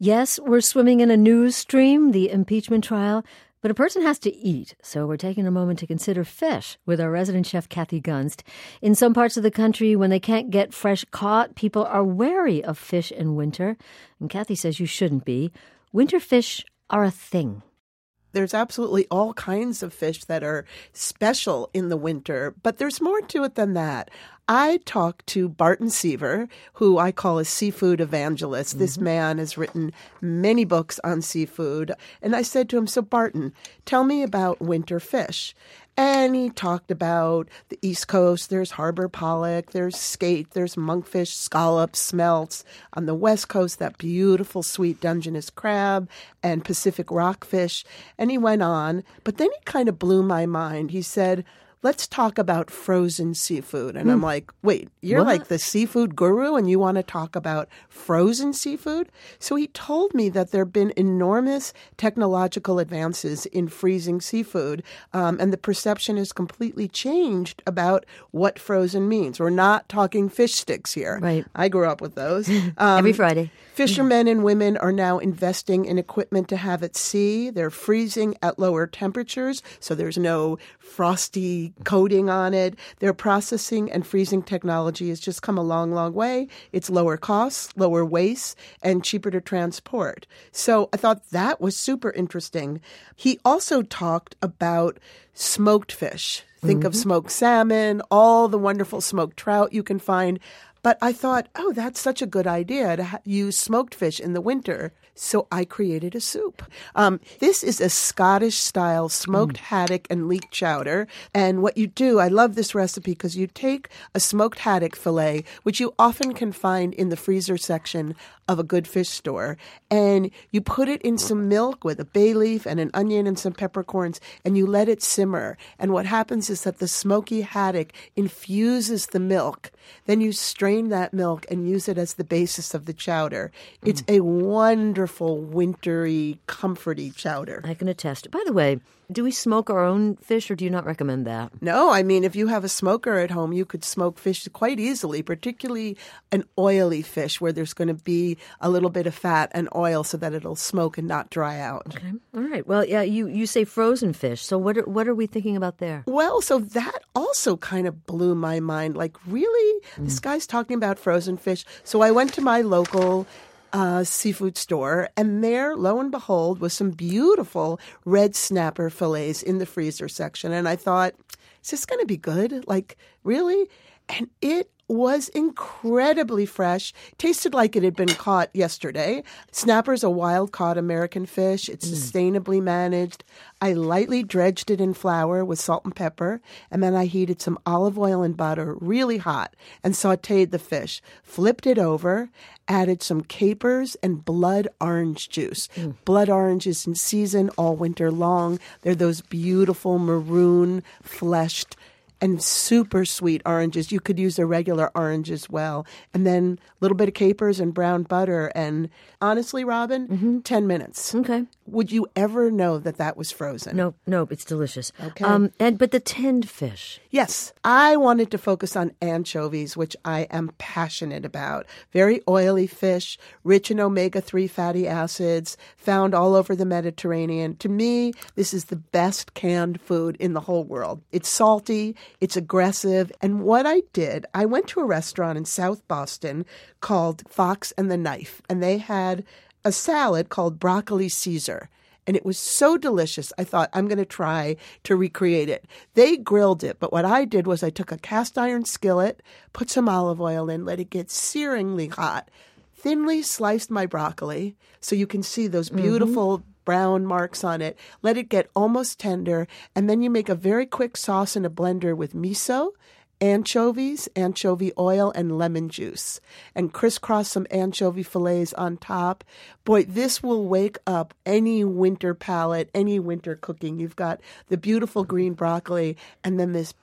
Yes, we're swimming in a news stream, the impeachment trial, but a person has to eat, so we're taking a moment to consider fish with our resident chef, Kathy Gunst. In some parts of the country, when they can't get fresh caught, people are wary of fish in winter, and Kathy says you shouldn't be. Winter fish are a thing. There's absolutely all kinds of fish that are special in the winter, but there's more to it than that. I talked to Barton Seaver, who I call a seafood evangelist. Mm-hmm. This man has written many books on seafood. And I said to him, so Barton, tell me about winter fish. And he talked about the East Coast. There's harbor pollock, there's skate, there's monkfish, scallops, smelts. On the West Coast, that beautiful sweet Dungeness crab and Pacific rockfish. And he went on, but then he kind of blew my mind. He said, let's talk about frozen seafood. And I'm like, wait, you're What? like the seafood guru and you want to talk about frozen seafood? So he told me that there have been enormous technological advances in freezing seafood, and the perception has completely changed about what frozen means. We're not talking fish sticks here. Right. I grew up with those. Every Friday. Fishermen and women are now investing in equipment to have at sea. They're freezing at lower temperatures, so there's no frosty coating on it. Their processing and freezing technology has just come a long, long way. It's lower costs, lower waste, and cheaper to transport. So I thought that was super interesting. He also talked about smoked fish. Think of smoked salmon, all the wonderful smoked trout you can find. But I thought, oh, that's such a good idea to use smoked fish in the winter. So I created a soup. This is a Scottish-style smoked haddock and leek chowder. And what you do, I love this recipe because you take a smoked haddock fillet, which you often can find in the freezer section of a good fish store, and you put it in some milk with a bay leaf and an onion and some peppercorns, and you let it simmer. And what happens is that the smoky haddock infuses the milk. Then you strain that milk and use it as the basis of the chowder. It's a wonderful, wintry, comforty chowder. I can attest. By the way, do we smoke our own fish, or do you not recommend that? No, I mean, if you have a smoker at home, you could smoke fish quite easily, particularly an oily fish where there's going to be a little bit of fat and oil so that it'll smoke and not dry out. Okay. All right. Well, yeah, you say frozen fish. So what are we thinking about there? Well, so that also kind of blew my mind. Like, really? This guy's talking about frozen fish. So I went to my local seafood store, and there, lo and behold, was some beautiful red snapper fillets in the freezer section. And I thought, is this going to be good? Like, really? And it was incredibly fresh. Tasted like it had been caught yesterday. Snapper's a wild-caught American fish. It's sustainably managed. I lightly dredged it in flour with salt and pepper, and then I heated some olive oil and butter really hot and sautéed the fish. Flipped it over, added some capers and blood orange juice. Blood orange is in season all winter long. They're those beautiful maroon fleshed and super sweet oranges. You could use a regular orange as well. And then a little bit of capers and brown butter. And honestly, Robin, 10 minutes. Okay. Would you ever know that that was frozen? Nope, it's delicious. Okay. But the tinned fish. Yes, I wanted to focus on anchovies, which I am passionate about. Very oily fish, rich in omega-3 fatty acids, found all over the Mediterranean. To me, this is the best canned food in the whole world. It's salty, it's aggressive, and what I did, I went to a restaurant in South Boston called Fox and the Knife, and they had a salad called broccoli Caesar. And it was so delicious, I thought, I'm going to try to recreate it. They grilled it, but what I did was I took a cast iron skillet, put some olive oil in, let it get searingly hot, thinly sliced my broccoli so you can see those beautiful brown marks on it, let it get almost tender, and then you make a very quick sauce in a blender with miso, anchovies, anchovy oil, and lemon juice, and crisscross some anchovy fillets on top. Boy, this will wake up any winter palate, any winter cooking. You've got the beautiful green broccoli and then this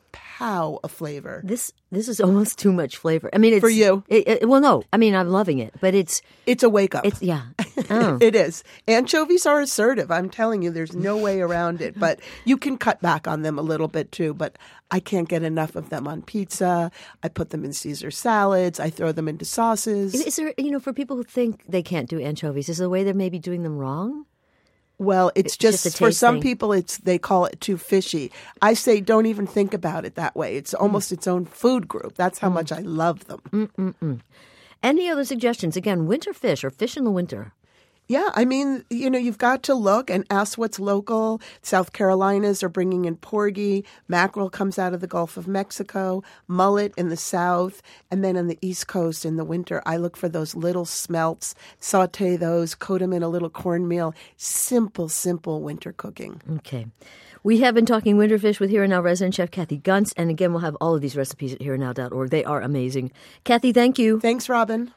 pow of flavor. This is almost too much flavor. I mean, it's for you. Well, no, I mean, I'm loving it, but it's a wake up. Yeah, oh. It is. Anchovies are assertive. I'm telling you, there's no way around it. But you can cut back on them a little bit too. But I can't get enough of them on pizza. I put them in Caesar salads. I throw them into sauces. Is there, for people who think they can't do anchovies, is there a way they're maybe doing them wrong? Well, it's just for some people, they call it too fishy. I say don't even think about it that way. It's almost its own food group. That's how much I love them. Any other suggestions? Again, winter fish or fish in the winter? Yeah, I mean, you've got to look and ask what's local. South Carolinas are bringing in porgy. Mackerel comes out of the Gulf of Mexico. Mullet in the south. And then on the East Coast in the winter, I look for those little smelts, saute those, coat them in a little cornmeal. Simple, simple winter cooking. Okay. We have been talking winter fish with Here and Now resident chef Kathy Gunst. And again, we'll have all of these recipes at hereandnow.org. They are amazing. Kathy, thank you. Thanks, Robin.